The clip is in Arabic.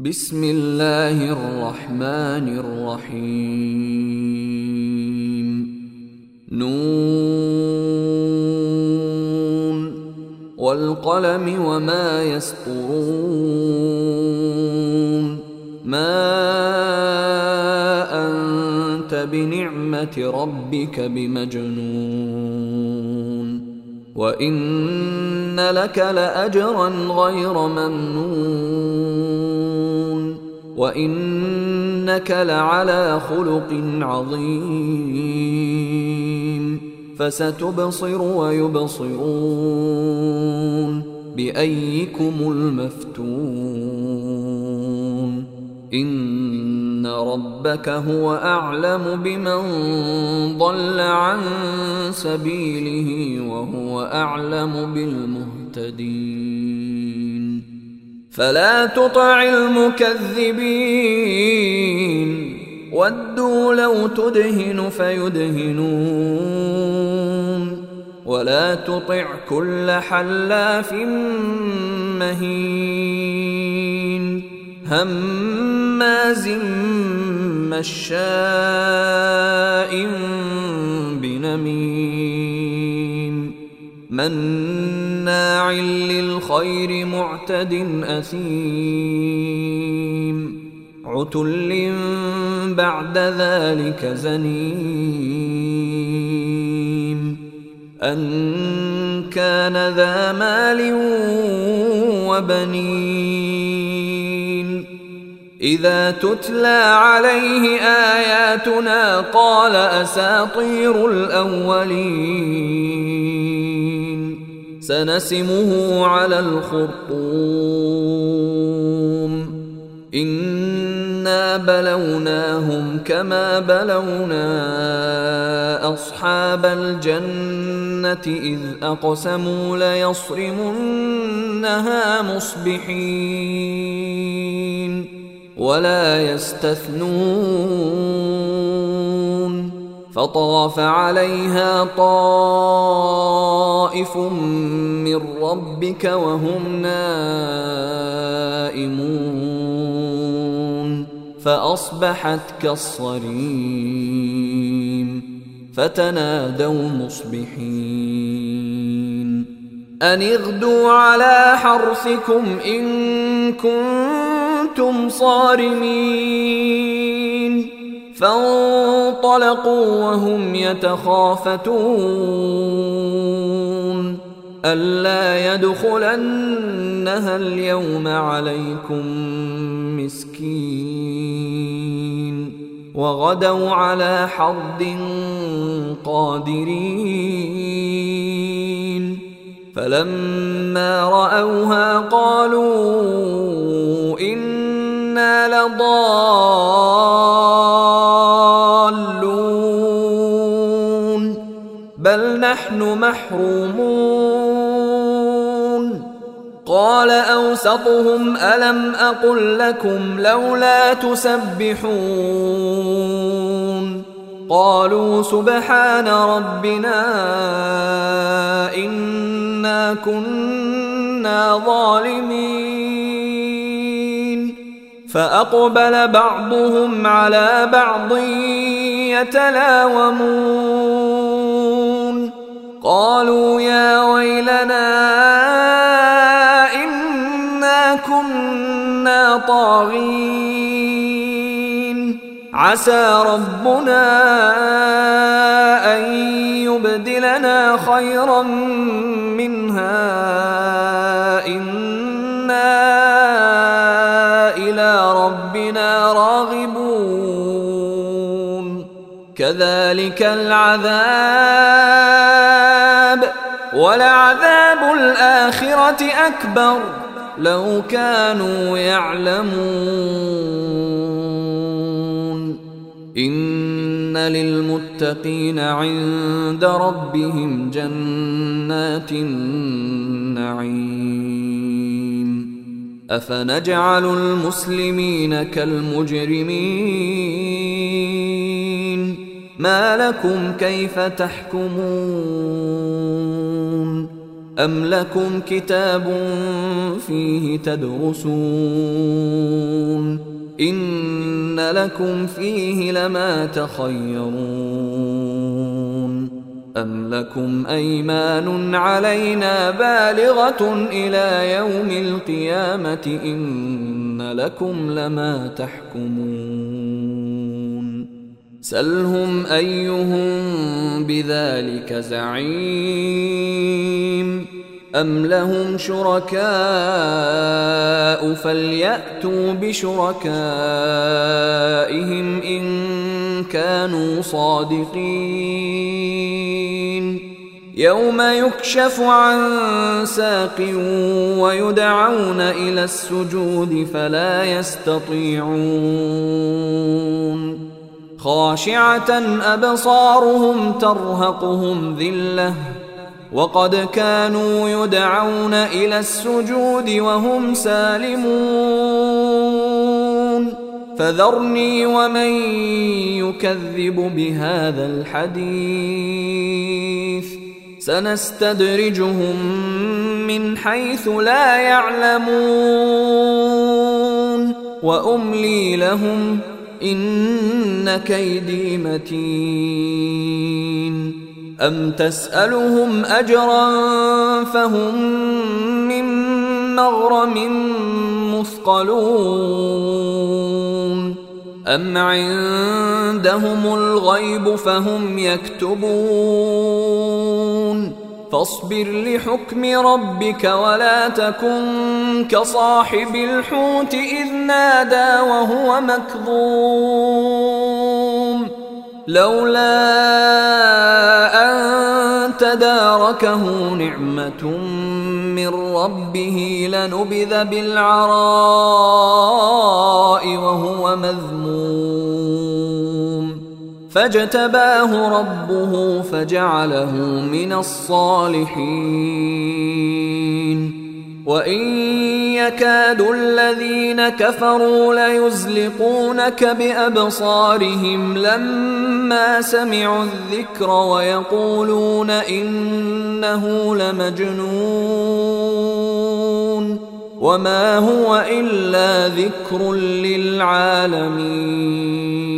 بسم الله الرحمن الرحيم نون والقلم وما يسطرون ما أنت بنعمة ربك بمجنون وإن لك لأجرا غير ممنون وإنك لعلى خلق عظيم فستبصر ويبصرون بأيكم المفتون إن ربك هو أعلم بمن ضل عن سبيله وهو أعلم بالمهتدين فلا تطع المكذبين ودوا لو تدهن فيدهنون ولا تطع كل حلاف مهين هماز مشاء بنميم مناع للخير معتد أثيم عتل بعد ذلك زنيم أن كان ذا مال وبنين إذا تتلى عليه آياتنا قال أساطير الأولين سنسمه على الخرطوم إنا بلوناهم كما بلونا أصحاب الجنة إذ أقسموا ليصرمنها مصبحين ولا يستثنون فطاف عليها طائف من ربك وهم نائمون فأصبحت كالصريم فتنادوا مصبحين أن اغدوا على حرثكم إن كنتم صارمين فانطلقوا وهم يتخافتون ألا يدخلنها اليوم عليكم مسكين وغدوا على حرد قادرين فلما رأوها قالوا إنا لضالون بل نحن محرومون قال أوسطهم ألم أقل لكم لولا تسبحون قالوا سبحان ربنا إنا كنا ظالمين فأقبل بعضهم على بعض يتلاومون قالوا يا ويلنا إنا كنا طاغين عسى ربنا أن يبدلنا خيرا منها إنا إلى ربنا راغبون كذلك العذاب ولعذاب الآخرة أكبر لو كانوا يعلمون إن للمتقين عند ربهم جنات النعيم أفنجعل المسلمين كالمجرمين ما لكم كيف تحكمون أم لكم كتاب فيه تدرسون إن لكم فيه لما تخيرون أم لكم أيمان علينا بالغة إلى يوم القيامة إن لكم لما تحكمون سلهم أيهم بذلك زعيم أم لهم شركاء فليأتوا بشركائهم إن كانوا صادقين يوم يكشف عن ساق ويدعون إلى السجود فلا يستطيعون خاشعة أبصارهم ترهقهم ذلة وقد كانوا يدعون إلى السجود وهم سالمون فذرني ومن يكذب بهذا الحديث سنستدرجهم من حيث لا يعلمون وأملي لهم إن كيدي متين أم تسألهم أجرا فهم من مغرم مثقلون أم عندهم الغيب فهم يكتبون فاصبر لحكم ربك ولا تكن كصاحب الحوت إذ نادى وهو مكظوم لولا أن تداركه نعمة من ربه لنبذ بالعراء وهو مذموم فاجتباه ربه فجعله من الصالحين وإن يكاد الذين كفروا ليزلقونك بأبصارهم لما سمعوا الذكر ويقولون إنه لمجنون وما هو إلا ذكر للعالمين